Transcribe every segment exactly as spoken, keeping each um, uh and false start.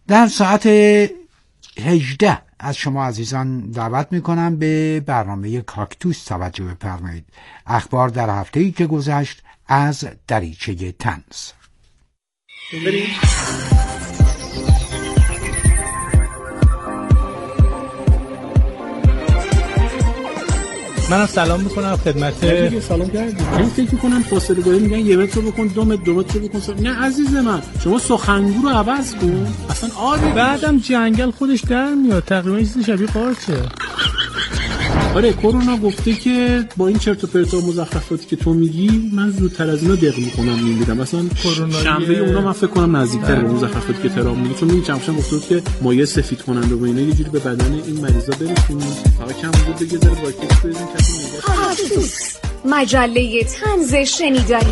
در ساعت هجده از شما عزیزان دعوت میکنم به برنامه کاکتوس توجه بفرمایید. اخبار در هفته‌ای که گذشت از دریچه طنز. منم سلام میکنم خدمت. دیگه سلام کردید. من فکر میکنم فاصله گذاری میگن یه متر رو بکن، دو متر، دو متر رو بکن. نه عزیز من، شما سخنگو رو عوض کن. اصلا عادی. بعدم جنگل خودش در میاد، تقریبا چیز شبیه قارچه. آره کرونا گفته که با این چرت و پرت و مزخرفاتی که تو میگی من زودتر از اینا دق میکنم میمیرم. مثلا شنبه اونا من فکر کنم نزدیکتر به مزخرفاتی که ترام میگه، چون میگم چند گفته بود که مایع سفید کننده و اینا یه جوری به بدن این مریضا برسونیم. فقط کم بود بگه ذره واکس بزنیم کاکتوس مجله طنز شنیداری.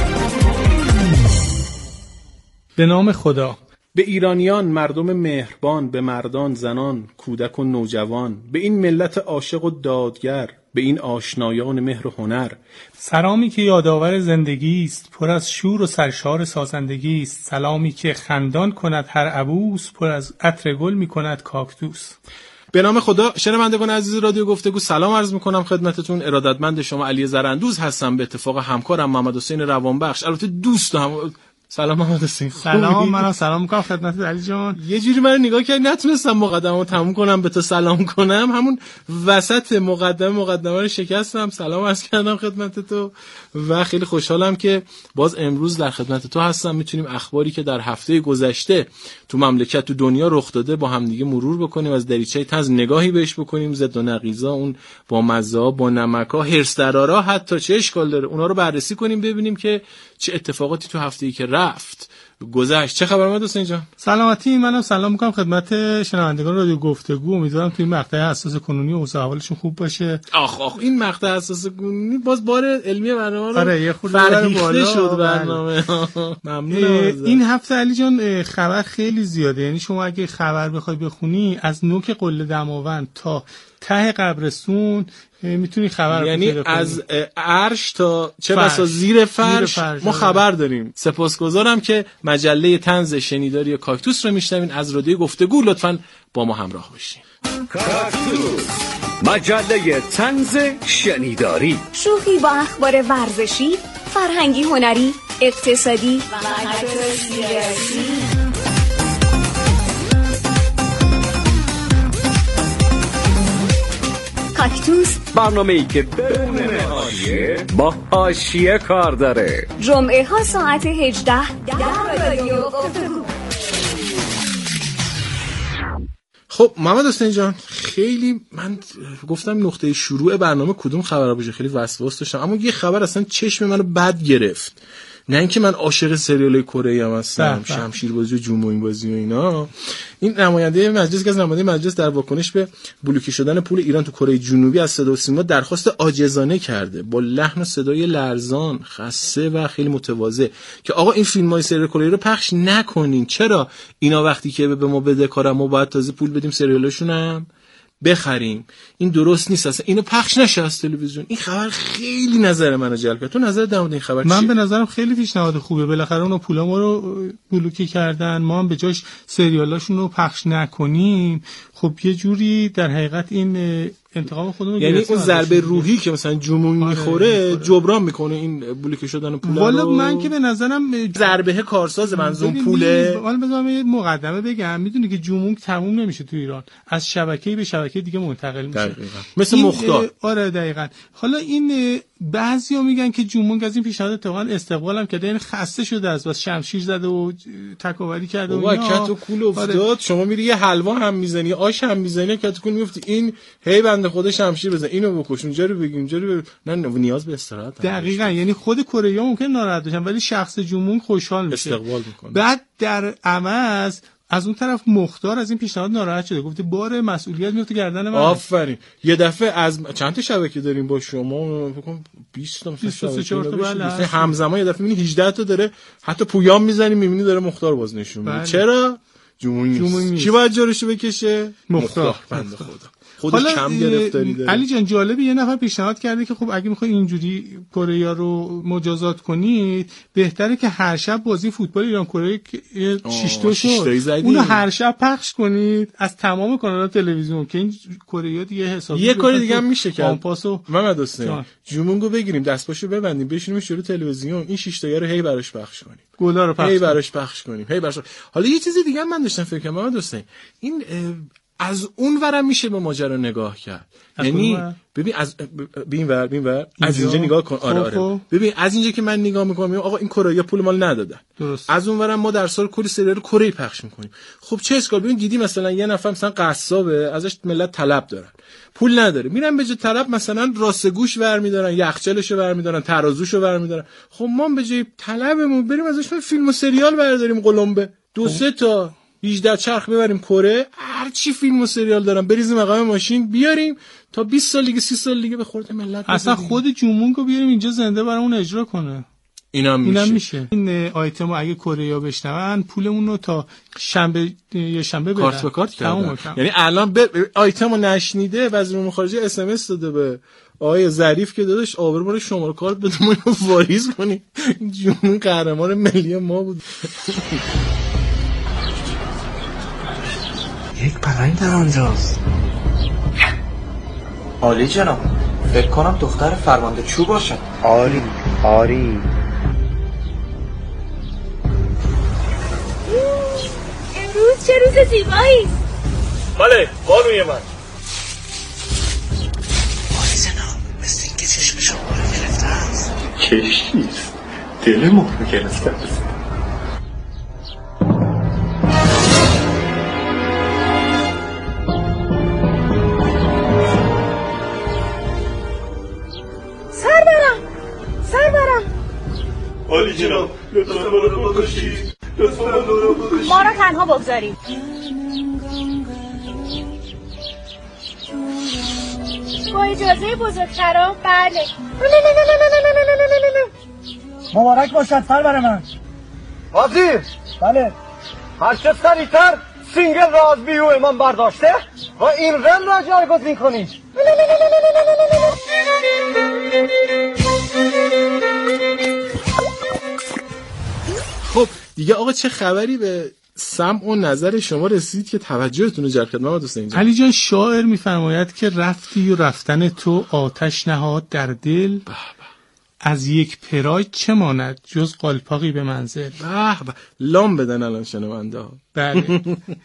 به نام خدا. به ایرانیان، مردم مهربان، به مردان، زنان، کودک و نوجوان، به این ملت عاشق و دادگر، به این آشنایان مهر و هنر، سلامی که یادآور زندگی است، پر از شور و سرشار سازندگی است. سلامی که خندان کند هر عبوس، پر از عطر گل می کند کاکتوس. به نام خدا. شنوندگان عزیز رادیو گفتگو سلام عرض میکنم خدمتتون. ارادتمند شما علی زراندوز هستم، به اتفاق همکارم محمد حسین روانبخش، البته دوست هم. سلام محمد حسین. سلام، منم سلام میکنم خدمت علی جان. یه جوری من نگاه کردی نتونستم مقدمه‌مو تموم کنم به تو سلام کنم، همون وسط مقدمه مقدمه رو شکستم، سلام عرض کردم خدمت تو و خیلی خوشحالم که باز امروز در خدمت تو هستم. میتونیم اخباری که در هفته گذشته تو مملکت تو دنیا رخ داده با هم دیگه مرور بکنیم، از دریچه طنز نگاهی بهش بکنیم، زد و نقیضا، اون با مزه با نمک‌ها، هرس درارا، حتی چه اشکال داره اونا رو بررسی کنیم، ببینیم که چه اتفاقاتی تو هفته‌ای که رفت گذشت. چه خبر محمد حسین جان؟ سلامتی. منم سلام میکنم خدمت شنوندگان رادیو گفتگو. امیدوارم تو این مقطع حساس کنونی اوضاع احوالشون خوب باشه. آخ آخ این مقطع حساس کنونی باز بار علمی برنامه رو آره یه خورده بالا شد برنامه. ممنونم. این هفته علی جان خبر خیلی زیاده، یعنی شما اگه خبر بخوای بخونی از نوک قله دماوند تا ته قبرستون میتونی خبر رو یعنی از عرش تا چه بسا زیر فرش, فرش ما خبر داریم. سپاسگزارم که مجله طنز شنیداری کاکتوس رو میشنوین از رادیو گفتگو. لطفاً با ما همراه باشین. کاکتوس مجله طنز شنیداری، شوخی با اخبار ورزشی، فرهنگی، هنری، اقتصادی و سیاسی. کاکتوس برنامه‌ای که بدون حاشیه با حاشیه کار داره. جمعه ها ساعت هجده در رادیو گفتگو. خب محمد حسین جان، خیلی من گفتم نقطه شروع برنامه کدوم خبر باشه، خیلی وسواس داشتم، اما یه خبر اصلا چشم منو بد گرفت. نه اینکه من عاشق سریال‌های کره ای هستم، شمشیربازی و جمعین بازی و اینا. این نماینده مجلس که از نماینده مجلس در واکنش به بلوکه شدن پول ایران تو کره جنوبی از صدا و سیما درخواست عاجزانه کرده با لحن و صدای لرزان، خسته و خیلی متواضع که آقا این فیلم‌های سریال کره رو پخش نکنین. چرا اینا وقتی که به ما بدهکارن ما باید تازه پول بدیم سریالاشون هم بخریم؟ این درست نیست اصلا، اینو پخش نشه از تلویزیون. این خبر خیلی نظر منو جلب کرد. تو نظر در مورد این خبر چیه؟ من به نظرم خیلی پیشنهاد خوبه. بالاخره اونا پولا ما رو بلوکه کردن، ما هم به جاش سریالاشون رو پخش نکنیم. خب یه جوری در حقیقت این انتقام خودمون، یعنی اون ضربه روحی که مثلا جمون آره میخوره جبران میکنه این بلوکه شدن پولا رو. والا من که به نظرم ضربه کارساز منظوم پوله. حالا بذارم یه مقدمه بگم. میدونی که جمون تموم نمیشه تو ایران، از شبکه‌ای به شبکه دیگه منتقل میشه دقیقاً. مثل مختار. آره دقیقاً. حالا این بعضیا میگن که جمون از این پیشنهاد اتفاقا استقبال هم کرده، یعنی خسته شده از بس شمشیر زده و تکاوری کرده و اینا. کت و کول افتاد. آره. شما میری یه حلوا هم میزنی، آش هم میزنی، کت و کول میفتی، این هی بنده خدا شمشیر بزن، اینو بکش، اونجا رو بگیم، اونجا رو نه نیاز به استراحت. دقیقاً. یعنی خود کره ها ممکن ناراحت بشن ولی شخص جمون خوشحال میشه، استقبال میکنه. بعد در عوض از اون طرف مختار از این پیشنهاد ناراحت شده، گفته بار مسئولیت میفته گردن من. آفرین. یه دفعه از چند تا شبکه داریم با شما، فکر کنم بیست تا مثلا شبکه همزمان، یه دفعه میبینی هجده تا داره، حتی پویام میزنی میبینی داره مختار باز نشون میده. چرا؟ جمهوری نیست. کی باید جارشو بکشه؟ مختار. بنده خدا. خودش کم گرفتاری داره. علی جان جالبه یه نفر پیشنهاد کرده که خب اگه میخواید اینجوری کره رو مجازات کنید بهتره که هر شب بازی فوتبال ایران کره شش تا شد اونو هر شب پخش کنید از تمام کانال‌های تلویزیون که این کره دیگه حسابی یه کاری دیگه هم میشه کرد. پاسو محمد حسین جومونگو بگیریم دستپاشو ببندیم بشونیمش جلوی تلویزیون این شش تا رو هی براش پخش کنیم. گلا رو پخش هی براش پخش کنیم. هی براش. حالا یه چیز دیگه من داشتم فکر کنم محمد حسین این از اون ورم میشه به ماجرا نگاه کرد. یعنی ببین از ببین ور ببین ور از اینجا نگاه کن. آره آره ببین از اینجا که من نگاه میکنم آقا این کره یا پول مال ندادن. درست. از اون ورم ما در سال کلی سریال کره پخش میکنیم. خب چه اسکال ببین دیدی مثلا یه نفر مثلا قصابه ازش ملت طلب دارن پول نداره میرن به جای طلب مثلا راست گوش ور میدارن یخچالشو ور میدارن ترازوشو ور میدارن. خب ما به جای طلبمون بریم ازش فیلم و سریال برداریم قلمبه دو سه تا هجده چرخ ببریم کره هر چی فیلم و سریال دارن بریزیم مقام ماشین بیاریم تا بیست سال دیگه سی سال دیگه به خورد ملت اصلا خود جومونگو بیاریم اینجا زنده برامون اجرا کنه. اینم میشه. اینم میشه. این آیتمو اگه کره‌یا بشنون پولمون رو تا شنبه یا شنبه بدن. کارت به کارت کردن. یعنی الان ب... آیتمو نشنیده وزیر امور خارجه اس ام اس داده به آقای ظریف که داداش آبرو ما شماره کارت بده ما اینو واریز کنیم. جون قهرمان ملی ما بود. یک پلنگ در آنجاست. عالی جناب فکر کنم دختر فرمانده چو باشد. آری آری امروز چه روز زیبایی. بله بانوی من. عالی جناب مثل اینکه چشم شما رو گرفته است. چشمیست دل ما رو گرفته است. عالی جناب لطفاً ما رو بکشید لطفاً ما رو بکشید ما رو تنها بگذارید. با اجازه بزرگترا بله. مبارک باشد سرور من. وزیر بله هرچه سریعتر سینگل را از بیهوی من برداشته و این رم را جایگزین کنید. خب دیگه آقا چه خبری به سمع و نظر شما رسید که توجهتون رو جلب کرد محمد حسین جان؟ علی جان شاعر میفرماید که رفتی و رفتن تو آتش نهاد در دل از یک پراید چه ماند جز قالپاقی به منزل. به به لام بدن الان شنونده ها. بله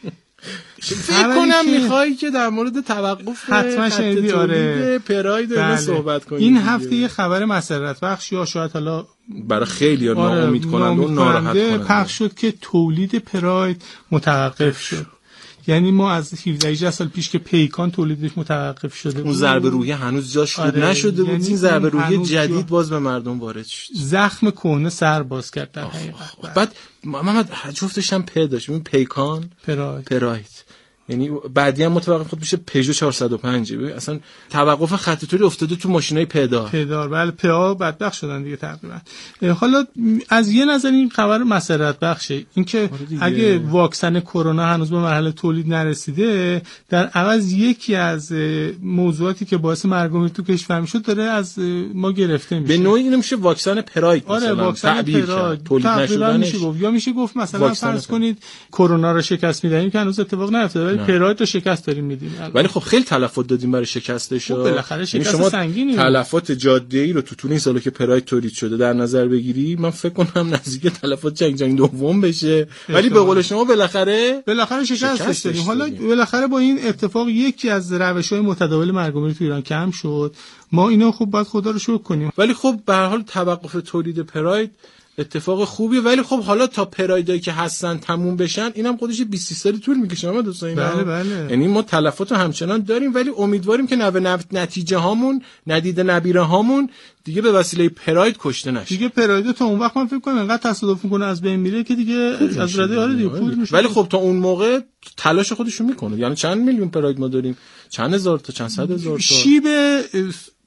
فکر کنم میخوایی که در مورد توقف حتما شنیدی آره پراید رو صحبت کنیم. این هفته یه خبر مسرت بخش یا شاید حالا برای خیلی ها آره ناامید کننده و ناراحت کننده پخش شد که تولید پراید متوقف شد. یعنی ما از هفده هجده سال پیش که پیکان تولیدش متوقف شده بود اون ضربه روحی هنوز جاش خوب آره نشده بود. این ضربه روحی جدید باز به مردم وارد شد زخم کهنه سر باز کرد در حقیقت. بعد محمد جفتش هم پ داشت ببین پیکان پراید پراید یعنی بعدی هم متوقف خود میشه پژو چهارصد و پنج. ببین اصلا توقف خط توری افتاده تو ماشینای پدار پدار بله پا بدبخت شدن دیگه تقریبا. حالا از یه نظر این خبر مسرت بخشه اینکه اگه واکسن کرونا هنوز به مرحله تولید نرسیده در عوض یکی از موضوعاتی که باعث مرگ و مرگ تو کشور میشد داره از ما گرفته میشه. به نوعی اینو میشه واکسن پراید مثلا آره واکسن پراید تولید نشدنش میشه گفت یا میشه گفت مثلا فرض کنید کرونا رو شکست میدیم که هنوز اتفاق نیفتاده پراید رو شکست داریم میدیم. ولی خب خیلی تلفات دادیم برای شکستش. خب بالاخره شکست سنگینی. تلفات جاده‌ای رو تو طول این سالا که پراید تولید شده در نظر بگیری من فکر کنم نزدیک تلفات جنگ جنگ دوم بشه. ولی به قول شما بالاخره بالاخره شکستش دادیم. حالا بالاخره با این اتفاق یکی از روش‌های متداول مرگ و میر تو ایران کم شد. ما اینو خوب باید خدا رو شکر کنیم. ولی خب به هر حال توقف تولید پراید اتفاق خوبیه. ولی خب حالا تا پرایدایی که هستن تموم بشن اینم خودش بیست سالی طول میکشه ما دوستان. بله بله. یعنی ما تلفات همچنان داریم ولی امیدواریم که نو نتیجه هامون ندیده نبیره هامون دیگه به وسیله پراید کشته نشه. دیگه پراید تا اون وقت من فکر کنم انقدر تصادف میکنه از بین میره که دیگه از رده آره دیگه پول میشه. ولی خب تا اون موقع تلاش خودشون میکنه. یعنی چند میلیون پراید ما داریم؟ چند هزار تا چند صد هزار تا شیب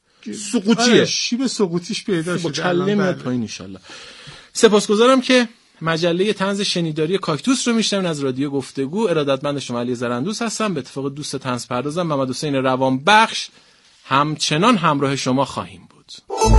سقوطیه. شیب سقوطیش پیدا شده. کله میاد پایین ان شاءالله. سپاسگزارم که مجله طنز شنیداری کاکتوس رو میشنوین از رادیو گفتگو. ارادتمند شما علی زرندوس هستم. به اتفاق دوست طنز پردازم محمد حسین روانبخش همچنان همراه شما خواهیم بود.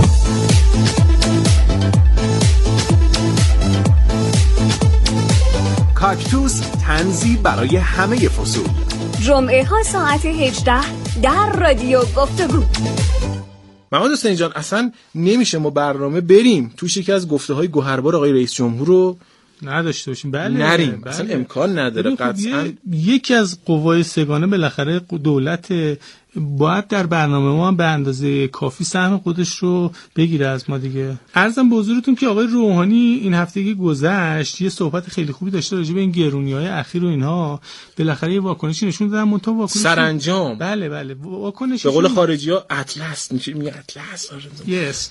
کاکتوس طنزی برای همه فصول. جمعه ها ساعت هجده در رادیو گفتگو. محمد حسین جان اصلا نمیشه ما برنامه بریم توش یکی از گفته های گوهربار آقای رئیس جمهور رو نداشته باشیم. بله نریم بله. اصلا امکان نداره. قطعا یکی از قوای سگانه بالاخره دولت باید در برنامه ما به اندازه کافی سهم خودش رو بگیره از ما دیگه. عرضم به حضورتون که آقای روحانی این هفته که گذشت یه صحبت خیلی خوبی داشته راجع به این گرونی‌های اخیر و اینها. بالاخره یه واکنشی نشون دادن منتها واکنش سرانجام. بله بله واکنش به قول خارجی‌ها اطلس میشه میگه اطلس. یس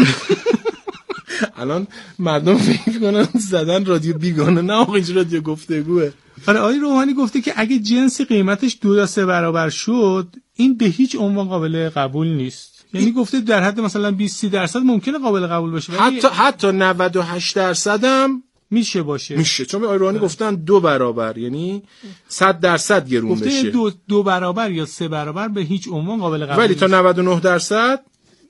الان مردم فکر کنن زدن رادیو بیگانه، نه آقا اینجا رادیو گفتگوه. آره آقای روحانی گفته که اگه جنسی قیمتش دو یا سه برابر شد این به هیچ عنوان قابل قبول نیست. یعنی گفته در حد مثلا بیست درصد ممکنه قابل قبول باشه حتی حتی نود و هشت درصد هم میشه باشه میشه چون آقای روحانی گفتن دو برابر یعنی صد درصد گرون گفته بشه. دو دو برابر یا سه برابر به هیچ عنوان قابل قبول ولی نیست. تا نود و نه درصد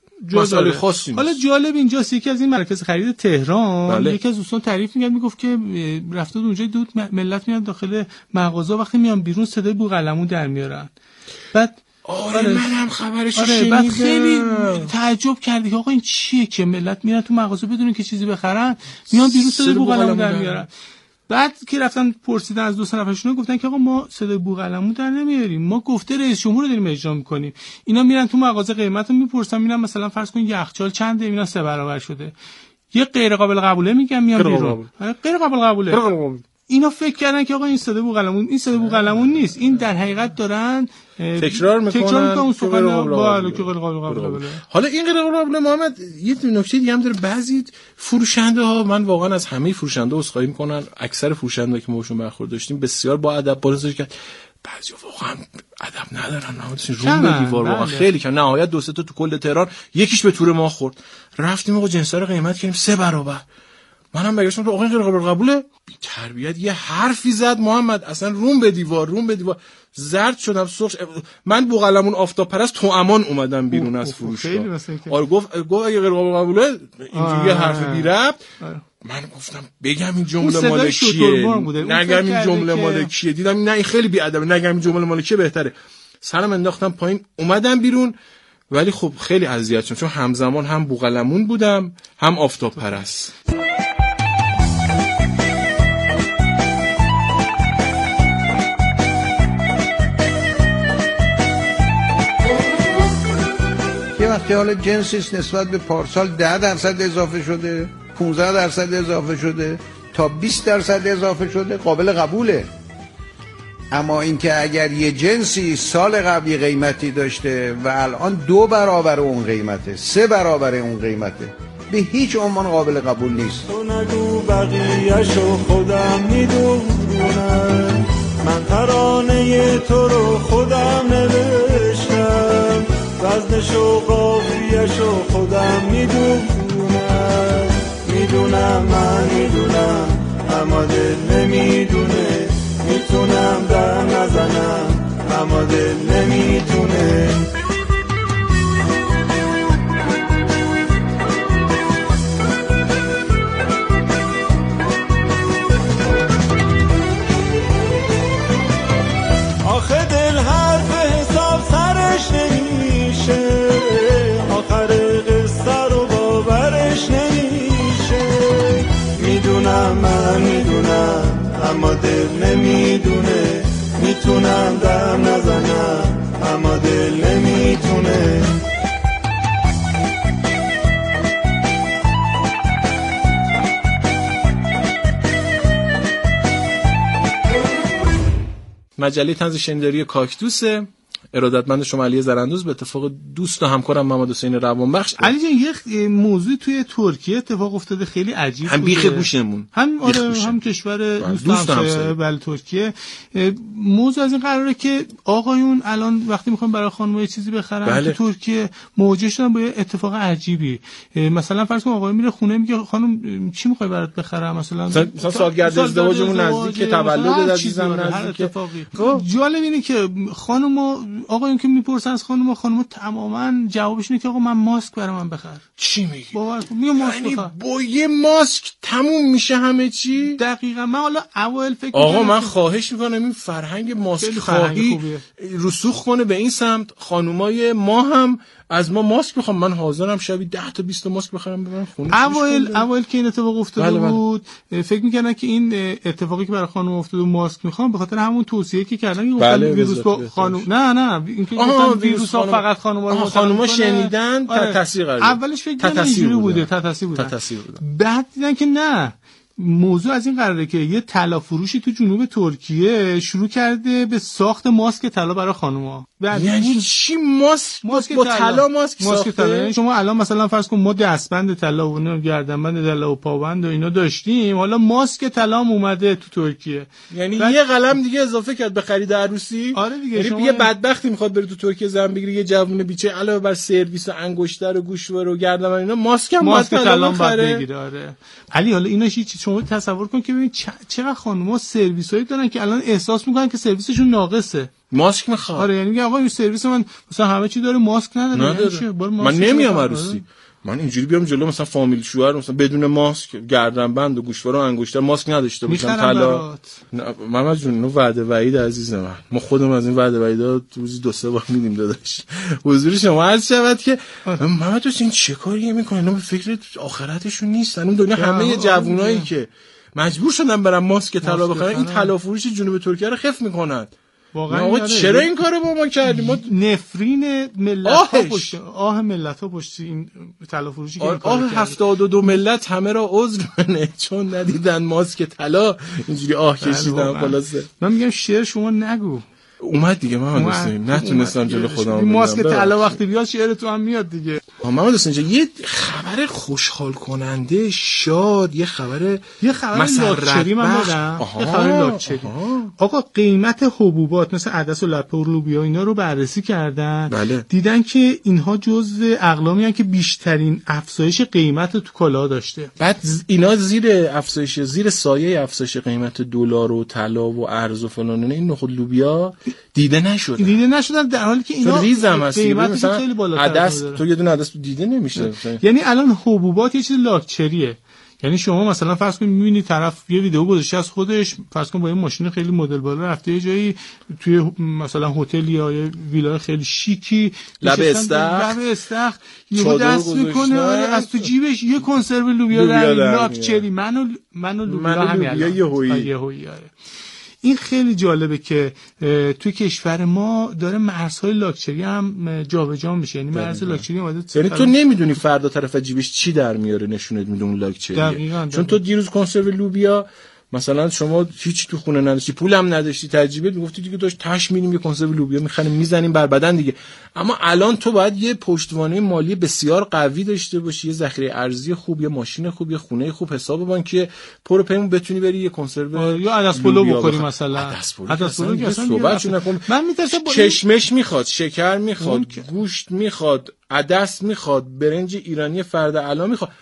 مسئله خاصی نیست. حالا جالب اینجاست یکی از این مراکز خرید تهران بله. یکی از دوستان تعریف می‌کرد میگفت که رفته اونجا دود ملت میاد داخل مغازه وقتی میان بیرون صدای بوقلمون در میارن. بعد آره, آره منم خبرش رو آره شنیدم. بعد خیلی تعجب کردی که آقا این چیه که ملت میرن تو مغازه بدون که چیزی بخرن میان بیرون صدای بوقلمون در میارن. بعد که رفتن پرسیدن از دوست نفرشون گفتن که آقا ما صدای بوقلمون در نمیاریم، ما گفته رئیس جمهور رو داریم اجرا میکنیم. اینا میرن تو مغازه قیمت رو میپرسن، میرن مثلا فرض کن یخچال چنده، اینا سه برابر شده، یه غیر قابل قبوله میگن میان بیرون. غیر قابل قبوله. اینا فکر کردن که آقا این صدای بوقلمون این صدای بوقلمون نیست، این در حقیقت دارن تکرار میکنن تکرار میکنن اون سخن بالا که غیر قابل قبوله. حالا این غیر قابل قبوله محمد یه نکته دیگه هم داره. بعضی فروشنده ها، من واقعا از همه فروشنده عذرخواهی میکنن، اکثر فروشنده که ما باشون برخورد داشتیم بسیار با ادب بازش کرد. بعضی واقعا ادب ندارن، نهایتش رو به دیوار واقعا خیلی کم. نهایت دو سه تا تو کل تهران یکیش به تور ما خورد. رفتیم آقا جنسا رو قیمت کردیم سه برابر. منم بگم آقا این غیر قابل قبوله. بی تربیت یه حرفی زد محمد، اصلا روم به دیوار روم به دیوار زرد شدم سرخ. من بوقلمون آفتاب پرست تو امان اومدم بیرون از فروشگاه. آره گفت گفت اگه غیر قابل قبوله اینجوری یه حرف بی ربط. من گفتم بگم این جمله مال کیه، نگم این جمله مال کیه. دیدم نه این خیلی بی ادبه، نگم این جمله مال کیه بهتره. سرم انداختم پایین اومدم بیرون. ولی خب خیلی اذیت شدم چون همزمان هم بوقلمون بودم هم آفتاب پرست. یه وقتی حالا جنسیست نسبت به پارسال ده درصد اضافه شده، پانزده درصد اضافه شده، تا بیست درصد اضافه شده، قابل قبوله. اما اینکه اگر یه جنسی سال قبلی قیمتی داشته و الان دو برابر اون قیمته، سه برابر اون قیمته، به هیچ عنوان قابل قبول نیست. تو نگو بقیه‌شو خودم میدونم، من ترانه تو رو خودم نوشتم، وزنشو قافیه‌شو خودم میدونم، میدونم من میدونم اما دل نمیدونه، میتونم در نزنم اما دل نمیتونه. آخه دل حرف حساب سرش نمیشه، آخر قصه رو باورش نمیشه، میدونم من میدونم اما دل نمیدونه، میتونم در نزنم اما دل نمیتونه. مجله طنز شنیداری کاکتوسه. ارادتمند شما علی زرندوز، به اتفاق دوست و همکارم محمد حسین روانبخش. علی جان یه موضوع توی ترکیه اتفاق افتاده خیلی عجیب هم بیخ گوشمون، هم آره هم کشور دوست هم بله ترکیه. موضوع از این قراره که آقایون الان وقتی میخوان برای خانم‌ها چیزی بخرن بله. تو ترکیه مواجه شدن با اتفاق عجیبی. مثلا فرض کن آقای میره خونه میگه خانم چی میخوای برات بخرم، مثلا مثلا سالگرد ازدواجمون نزدیک، تولد عزیزم نزدیک. جالب اینه که خانم‌ها آقایون که میپرسن از خانم‌ها، خانم‌ها تماما جوابش اینه که آقا من ماسک برای من بخر. چی میگی؟ باور کن میگه ماسک یعنی بخر. با یه ماسک تموم میشه همه چی؟ دقیقاً. من حالا اول فکر آقا من خواهش میکنم این فرهنگ ماسک خواهی رسوخ کنه به این سمت. خانومای ما هم از ما ماسک بخوام. من حاضرم شبی ده تا بیست تا ماسک بخرم ببرم خونه. اول اول که این اتفاق افتاده بله بله. بود فکر میکنن که این اتفاقی که برای خانم افتاده ماسک میخوام به خاطر همون توصیه که کردن که گفتن بله ویروس با خانم نه نه اینکه گفتن ویروس ها فقط خانم‌ها رو خانم‌ها شنیدن تا تاثیر قرار. اولش فکر کردن اینجوری بوده، تا تاثیر بوده. بعد دیدن که نه، موضوع از این قراره که یه طلا فروشی تو جنوب ترکیه شروع کرده به ساخت ماسک طلا برای خانم‌ها. یعنی چی ماسک ماسک با طلا ماسک ماسک طلا؟ یعنی شما الان مثلا فرض کن ما دستبند طلا و گردنبند طلا و پابند و اینا داشتیم، حالا ماسک طلا اومده تو ترکیه. یعنی بعد... یه قلم دیگه اضافه کرد به خرید عروسی. آره دیگه. یعنی شما یه بدبختی میخواد بره تو ترکیه زن بگیره، یه جوون بیچه علاوه بر سرویس و انگشتر و گوشواره و گردنبند اینا ماسک هم ماسک طلا باید بگیره. آره علی حالا اینا چی شما تصور کن که ببین چقدر خانم‌ها سرویسایی دارن که الان احساس میکنن که سرویسشون ناقصه. ماسک میخواد. آره یعنی میگه آقا این سرویس من مثلا همه چی داره ماسک نداره. نداره. من نمیام عروسی. من اینجوری بیام جلو مثلا فامیل شوهر مثلا بدون ماسک، گردنبند و گوشواره و انگشتر ماسک نداشته باشم طلا. محمد جون اینو وعده وعید عزیز من. ما خودمون از این وعده وعیدا روزی دو سه بار میدیم داداش. حضور شما عرض شود که محمد تو این چه کاریه میکنه؟ اینا به فکر آخرتشون نیستن. اون دنیا همه جوونایی که مجبور شدن برن ماسک طلا بخرن این طلا فروش جنوب ترکیه رو خف میکنن. واقعا آقا چرا این کارو با ما کردیم؟ ما نفرین ملت‌ها پشت آه ملت‌ها پشت این طلا فروشی که آه هفتاد و دو ملت همه را عذر کنه چون ندیدن ماسک طلا اینجوری آه کشیدن. خلاصه من میگم شعر شما نگو. اومد دیگه محمد حسین، نتونستم جلو خودم بگم. ماسک طلا وقتی بیاد شعر تو هم میاد دیگه. محمد حسین یه خبر خوشحال کننده، شاد، یه خبر یه خبر لاکچری من دادم. یه خبر لاکچری. آقا قیمت حبوبات مثل عدس و لپه و لوبیا اینا رو بررسی کردن. بله. دیدن که اینها جزو اقلامی هستن که بیشترین افزایش قیمت تو کالا داشته. بعد اینا زیر افزایش زیر سایه افزایش قیمت دلار و طلا و ارز و فلان این نخود لوبیا دیده نشدن. دیده نشدن در حالی که اینا ریزم هست. قیمتش خیلی بالاتر. عدس تو یه دونه عدس دیده نمیشه. یعنی الان حبوبات یه چیز لاکچریه. یعنی شما مثلا فرض کن می‌بینی طرف یه ویدیو گذاشته از خودش، فرض کن با این ماشین خیلی مدل بالا رفته یه جایی توی مثلا هتل یا یه ویلا خیلی شیکی، لب استخر لب استخر یهو دست میکنه از تو جیبش یه کنسرو لوبیا در لاکچری. منو منو لوبیا همین یهویی. این خیلی جالبه که توی کشور ما داره مرزهای لاکچری هم جابجا میشه. یعنی مرز لاکچری اومده، یعنی تو نمیدونی فردا طرف جیبش چی در میاره نشونت میده اون لاکچریه. چون تو دیروز کنسرو لوبیا مثلا شما هیچ تو خونه نداشتی، پولم نداشتی، تجربه میگفتی دیگه داشت تاش میریم یه کنسرو لوبیا میخریم میزنیم بر بدن دیگه. اما الان تو باید یه پشتوانه مالی بسیار قوی داشته باشی، یه ذخیره ارزی خوب، یه ماشین خوب، یه خونه خوب، حساب بانکی پر پیمون بتونی بری یه کنسرو یا عدس پلو بخوری مثلا. عدس پلو که اصلا صحبت نکنم. من میترسم کشمش میخواد، شکر میخواد، گوشت میخواد، عدس میخواد، برنج ایرانی فرد علا میخواد.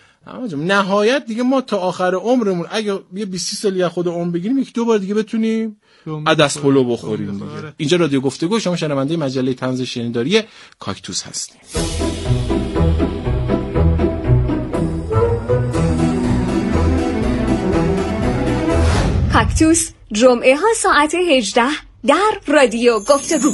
نهایت دیگه ما تا آخر عمرمون اگه یه بیست سالی از خود عمر بگیریم یک دو بار دیگه بتونیم عدس پلو بخوریم دیگه. اینجا رادیو گفتگو، شما شنونده مجله طنز شنیداری کاکتوس هستیم. کاکتوس جمعه ها ساعت هجده در رادیو گفتگو.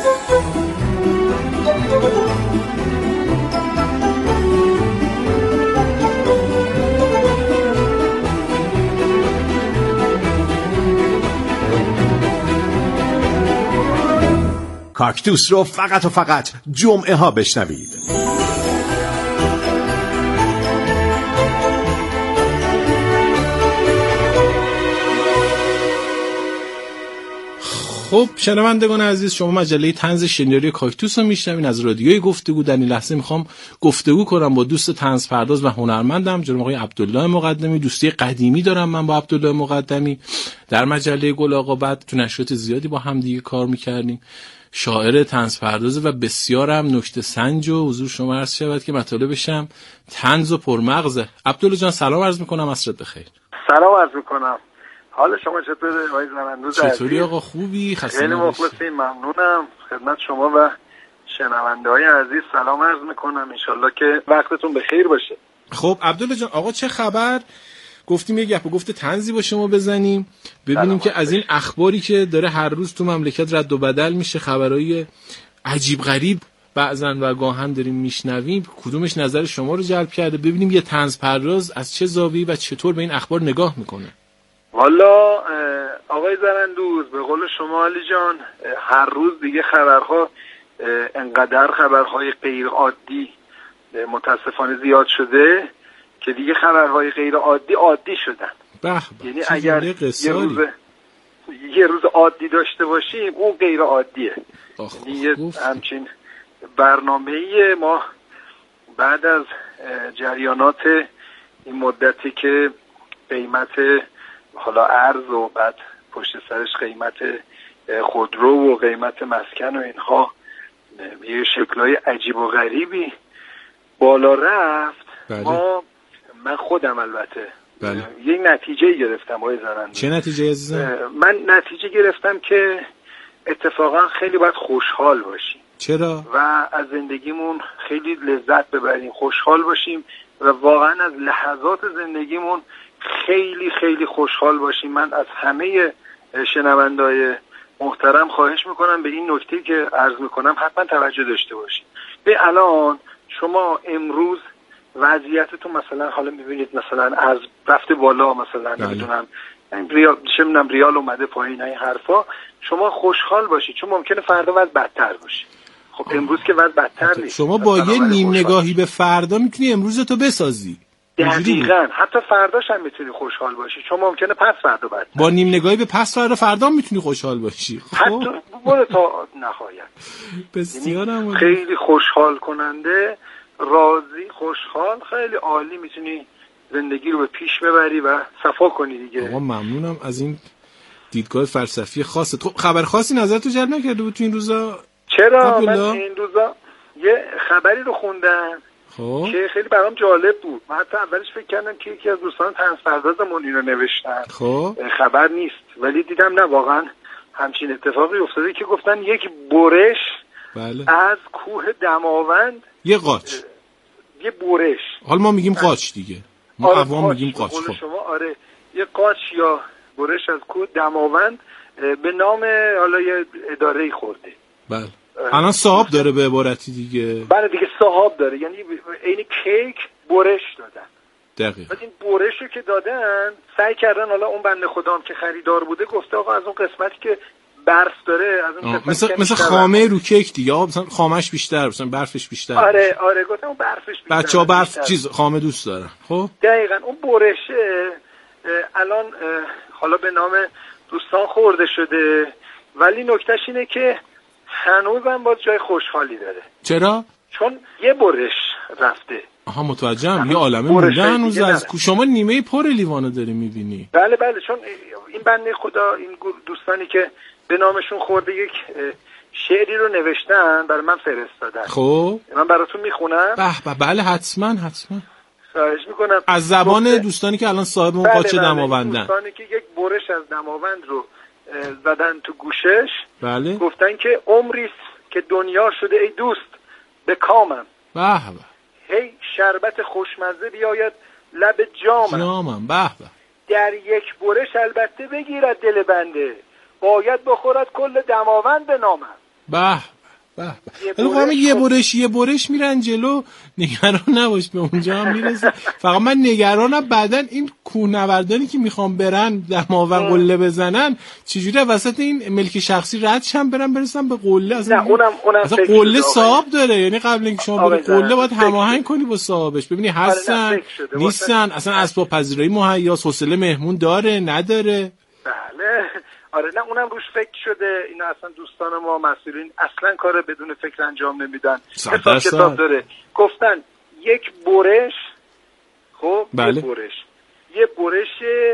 کاکتوس رو فقط و فقط جمعه ها بشنوید. خب شنوندگان عزیز، شما مجله طنز شنیداری کاکتوس رو میشنوین. از رادیوی گفتگو در این لحظه میخوام گفتگو کنم با دوست طنز پرداز و هنرمندم جناب آقای عبدالله مقدمی. دوستی قدیمی دارم من با عبدالله مقدمی. در مجله گل آقا بعد تو نشریات زیادی با هم دیگه کار میکردیم. شاعر طنز پردازه و بسیار هم نکته سنج و حضور شما عرض شود که مطالبش هم طنز و پرمغزه. عبدالله جان سلام عرض میکنم، عصرت بخیر. سلام عرض میکنم. حال شما چطوره آقای زنندوز عزیز؟ چطوری آقا؟ خوبی؟ خسته خیلی مخلصیم، ممنونم. خدمت شما و شنونده های عزیز سلام عرض میکنم. انشالله که وقتتون بخیر باشه. خب عبدالله جان، آقا چه خبر؟ گفتیم یه گپ و گفت طنزی با شما بزنیم ببینیم که از این اخباری که داره هر روز تو مملکت رد و بدل میشه، خبرهای عجیب غریب بعضن و گاهن داریم میشنویم، کدومش نظر شما رو جلب کرده؟ ببینیم یه طنز پرداز از چه زاویه‌ای و چطور به این اخبار نگاه میکنه. والا آقای زرندوز، به قول شما علی جان، هر روز دیگه خبرها انقدر خبرهای غیر عادی متاسفانه زیاد شده که دیگه خبرهای غیر عادی عادی شدن. به یعنی اگر یه روز یه روز عادی داشته باشیم اون غیر عادیه. یعنی یه همچین برنامه‌ای ما بعد از جریانات این مدتی که قیمت حالا ارز و بعد پشت سرش قیمت خودرو و قیمت مسکن و اینها یه شکل‌های عجیب و غریبی بالا رفت، بله. ما من خودم البته بله. یه نتیجه گرفتم آقای زرندوز. چه نتیجه عزیزم؟ من نتیجه گرفتم که اتفاقا خیلی باید خوشحال باشیم. چرا؟ و از زندگیمون خیلی لذت ببریم، خوشحال باشیم و واقعا از لحظات زندگیمون خیلی خیلی خوشحال باشیم. من از همه شنونده‌های محترم خواهش میکنم به این نکته که عرض میکنم حتما توجه داشته باشید. به الان شما امروز وضعیتتون مثلا حالا میبینید مثلا از رفته بالا، مثلا نمیدونم ریال چه ریال اومده پایین، این حرفا، شما خوشحال باشید چون ممکنه فردا وضع بدتر باشه. خب امروز که وضع بدتر نیست. شما با یه نیم نگاهی به فردا میتونی امروزتو بسازی. دقیقاً، حتی فرداش هم میتونی خوشحال باشی چون ممکنه پس فردا بدتر. با نیم نگاهی به پس فردا فردا میتونی خوشحال باشی. خب حتی برو تا نهایت. بسیارم خیلی خوشحال کننده، راضی، خوشحال، خیلی عالی میتونی زندگی رو به پیش ببری و صفا کنی دیگه. آقا ممنونم از این دیدگاه فلسفی خاصت. خب خبر خاصی نظرتو جلب نکرده بود تو این روزا؟ چرا؟ من این روزا یه خبری رو خوندم خب که خیلی برام جالب بود. من حتی اولش فکر کردم که یکی از دوستان طنز پردازمون اینو نوشتن. خب خبر نیست، ولی دیدم نه، واقعا همچین اتفاقی افتاده که گفتن یک برش بله. از کوه دماوند، یه قاچ، یه برش، حالا ما میگیم قاچ دیگه، ما آره عوام میگیم قاچ. خب شما آره یه قاچ یا برش از کوه دماوند به نام حالا یه اداره‌ای خورده. بله الان صاحب داره به عبارتی دیگه. بله دیگه صاحب داره، یعنی عین کیک برش دادن. دقیقاً. بعد این برش رو که دادن سعی کردن، حالا اون بنده خدام که خریدار بوده گفته آقا از اون قسمتی که برف داره، از اون قسمتی مثلا مثلا خامه رو کیک دیگه، مثلا خامش بیشتر، مثلا برفش بیشتر. آره آره گفتم اون برفش بیشتر. بچه‌ها برف چیز خامه دوست دارن. خب دقیقاً اون برشه الان حالا به نام دوستان خورده شده، ولی نکتهش اینه که هنوزم باز جای خوشحالی داره. چرا؟ چون یه برش رفته. آها متوجهم، یه عالمه مونده هنوز. از شما نیمه پر لیوانو داری میبینی. بله بله، چون این بنده خدا، این دوستانی که به نامشون خورده یک شعری رو نوشتن برای من فرستادن. خب من براتون میخونم. به به بله حتما حتما. خواهش میکنم. از زبان گفته... دوستانی که الان صاحب اون قاچ دماوندن. دوستانی که یک برش از دماوند رو زدن تو گوشش. بله. گفتن که عمریست که دنیا شده ای دوست به کامم. به به. هی شربت خوشمزه بیاید لب جامم. جامم به به. در یک برش البته بگیرد دل بنده، باید بخورد کل دماوند به نامم. به به به. ولی یه برش یه برش میرن جلو، نگران نباش به اونجا هم میرسه. فقط من نگرانم بعدن این کوهنوردانی که میخوام برن دماوند قله بزنن چجوری وسط این ملک شخصی رد شن برن برسن به قله. اصلا نه اونم اونم اصلا قله صاحب داره، یعنی قبل اینکه شما بری قله باید هماهنگ کنی با صاحبش، ببینی هستن نیستن، اصلا اسباب پذیرایی مهیا، حوصله مهمون داره نداره. بله آره نه اونم روش فکر شده. اینا اصلا دوستان ما مسئولین اصلا کار بدون فکر انجام نمیدن. حساب کتاب داره. گفتن یک برش، خب بله. یک برش یه برش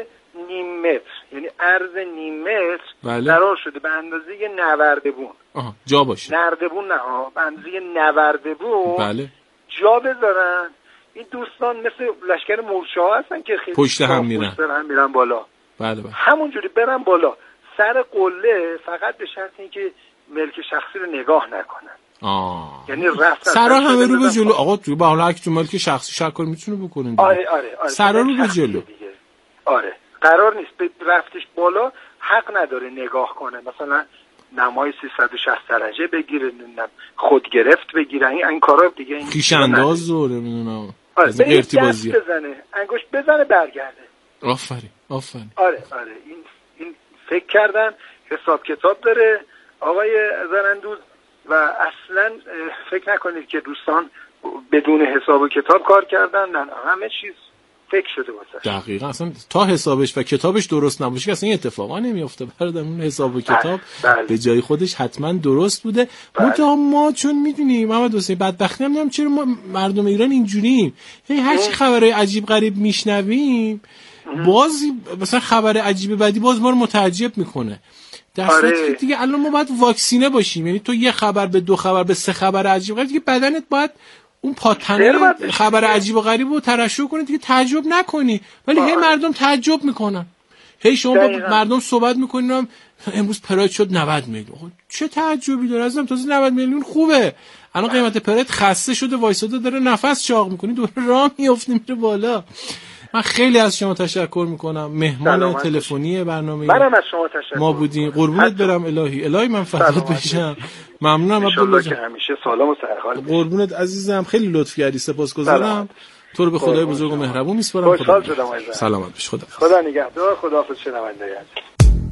نیم متر، یعنی عرض نیم متر بله. قرار شده به اندازه یه نوردبون. آها جا باشه. نردبون نه ها، به اندازه یه نوردبون بله. جا بذارن. این دوستان مثل لشکر مورچه ها هستن که خیلی پشت هم میرن. پشت هم میرن بالا. بله بله. همونجوری برن بالا. سر قله فقط به شرط اینکه ملک شخصی رو نگاه نکنن. آه. یعنی رفتن سرا همه رو به جلو. آقا تو به حالا تو ملک شخصی شکر میتونه بکنین. آره آره آره. سرا رو به جلو. آره. قرار نیست به رفتش بالا حق نداره نگاه کنه. مثلا نمای سیصد و شصت درجه بگیره، نمیدونم خود گرفت بگیره، این این کارا دیگه این خیش انداز زوره نمیدونم. آره به ارتباطی بزنه، انگشت بزنه برگرده. آفرین آفرین. آره آره این این فکر کردن، حساب کتاب داره آقای زرندوز و اصلا فکر نکنید که دوستان بدون حساب و کتاب کار کردن. نه همه چیز فکر شده واسه. دقیقاً اصلا تا حسابش و کتابش درست نباشه که اصلا این اتفاقا نمیافته. برادر اون حساب و کتاب بله. به جای خودش حتما درست بوده. منتها ما چون میدونیم محمد حسین بدبختی نمیدونم چرا ما مردم ایران اینجوریم، یعنی هر چی خبرای عجیب غریب میشنویم باز مثلا خبر عجیب بدی باز ما رو متعجب میکنه. در صورتی که دیگه الان ما باید واکسینه باشیم، یعنی تو یه خبر به دو خبر به سه خبر عجیب غریب دیگه بدنت باید اون پاتنه خبر عجیب و غریب رو ترشح کنی دیگه تعجب نکنی. ولی هی مردم تعجب میکنن، هی شما با مردم صحبت میکنین امروز پراید شد نود میلیون. چه تعجبی داره عزیزم؟ تازه نود میلیون خوبه. الان قیمت پراید خسته شده وایساده داره نفس چاق میکنی دوباره راه میافته میره بالا. من خیلی از شما تشکر میکنم. مهمان تلفنی برنامه منم از شما تشکر ما بودین. قربونت برم الهی الهی من فدات بشم. ممنونم عبدالله جان. همیشه سلام و سرحال. قربونت عزیزم، خیلی لطف کردی، سپاسگزارم. تو رو به خدای بزرگ و مهربون میسپارم. خوشحال شدم عزیزم. سلامت باش. خدا خدا نگهدار. خداحافظ شنونده عزیز.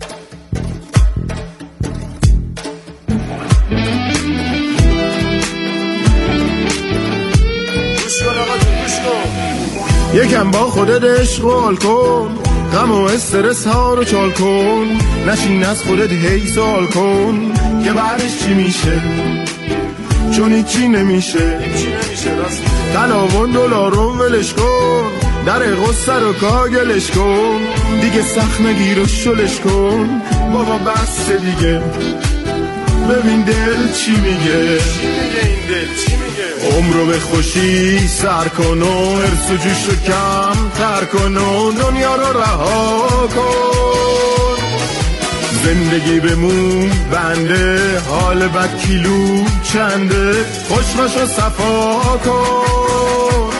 یکم با خودت عشق و حال کن، غم و استرس ها رو چال کن، نشین از خودت هی سوال کن که بعدش چی میشه، چون هیچی نمیشه. تلاون دلار رو ولش کن، در غصه رو کاگلش کن، دیگه سخت نگیر و شلش کن. بابا بس دیگه ببین دل چی میگه، این دل چی میگه. عمرو به خوشی سر کن و حرص و جوش رو کم تر کن و دنیا رو رها کن. زندگی بمون بنده، حال بد کیلو چنده، خوش باش و صفا کن.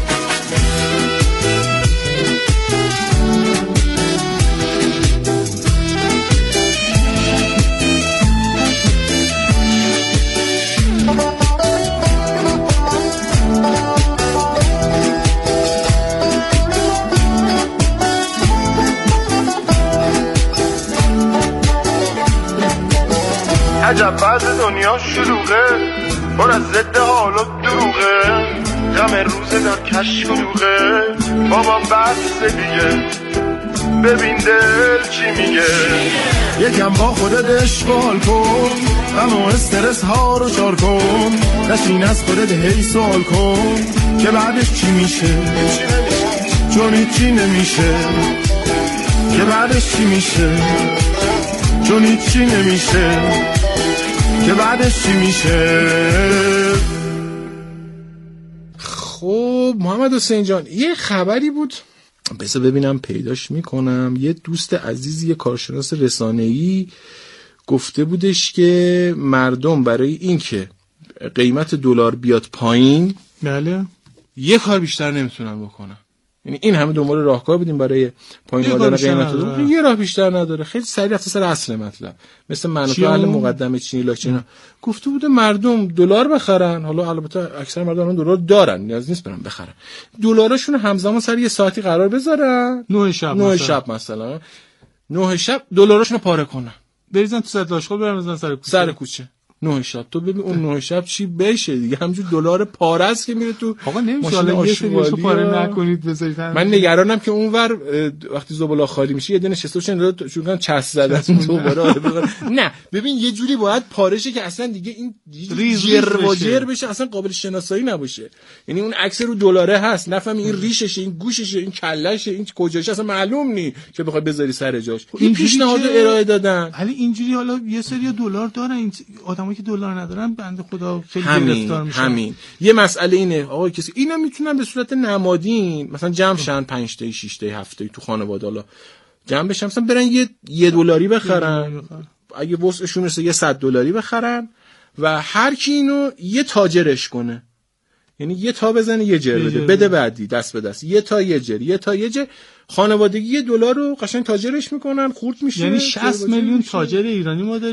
عجب بعض دنیا شلوغه، پر از ضد حال و دروغه، غم روزه در کشک و دوغه. بابا بس دیگه ببین دل چی میگه. یکم با خودت عشق و حال کن، غم و استرس ها رو چار کن، نشین از خودت هی سوال کن که بعدش چی میشه، چون هیچی نمیشه. که بعدش چی میشه، چون هیچی نمیشه. که بعدش چی میشه. خب محمد حسین جان یه خبری بود، بذار ببینم پیداش میکنم. یه دوست عزیزی، یه کارشناس رسانه‌ای گفته بودش که مردم برای اینکه قیمت دلار بیاد پایین بله یه کار بیشتر نمیتونن بکنن. یعنی این همه دنبال راهکار بودیم برای پایین آوردن قیمت دلار، یه راه بیشتر نداره. خیلی سریع رفته سر اصل مطلب، مثل منافع اهل مقدمه چینی لاچینا گفته بوده مردم دلار بخرن. حالا البته اکثر مردم دلار دارن، نیاز نیست برن بخرن. دلارشون همزمان سر یه ساعتی قرار بذارن، نه شب نه مثلا. شب مثلا نه شب دلارشون رو پاره کنن، بریزن تو سطل آشغال برن بزنن سر کوچه. سر کوچه نه شب. تو ببین اون نه شب چی بشه دیگه، همینجور دلار پاره است که میره تو. آقا نمیشه حالا یه سریشو پاره نکنید بذارید. من نگرانم که اونور وقتی زباله خالی میشه یه دونه نشسته باشن شروع کنن چسب زدن دوباره. نه ببین یه جوری باید پارشه که اصلا دیگه این جر و جر بشه، اصلا قابل شناسایی نباشه. یعنی اون عکس رو دلاره هست، نفهمی این ریششه، این گوششه، این کلهشه، این کجاشه، اصلا معلوم نی که بخوای بذاری سر جاش. این پیشنهاد ارائه دادن. ولی اینجوری حالا یه سری دلار دارن، این آدمایی که دلار ندارن بنده خدا خیلی گرفتار میشن. همین یه مسئله اینه آقا، کسی اینا میتونن به صورت نمادین مثلا جمع شن پنج تا شش تا هفت تا تو خانواده حالا جمع بشن، مثلا برن یه یه دلاری بخرن، اگه وسعشون رسه یه صد دلاری بخرن و هر کی اینو یه تاجرش کنه. یعنی یه تا بزنه یه جر بده، بده بعدی دست به دست، یه تا یه جر، یه تا یه جر، خانوادگی یه دلار رو قشنگ تاجرش میکنن، خورد میشه. یعنی شصت میلیون تاجر ایرانی ما داریم.